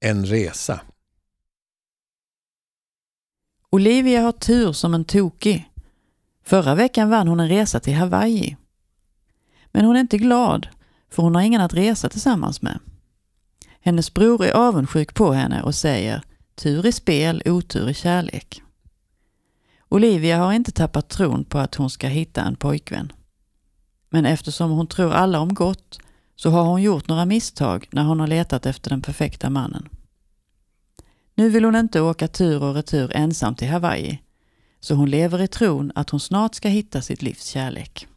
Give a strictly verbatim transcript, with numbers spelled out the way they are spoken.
En resa. Olivia har tur som en tokig. Förra veckan vann hon en resa till Hawaii. Men hon är inte glad, för hon har ingen att resa tillsammans med. Hennes bror är avundsjuk på henne och säger: tur i spel, otur i kärlek. Olivia har inte tappat tron på att hon ska hitta en pojkvän. Men eftersom hon tror alla om gott, så har hon gjort några misstag när hon har letat efter den perfekta mannen. Nu vill hon inte åka tur och retur ensam till Hawaii, så hon lever i tron att hon snart ska hitta sitt livs kärlek.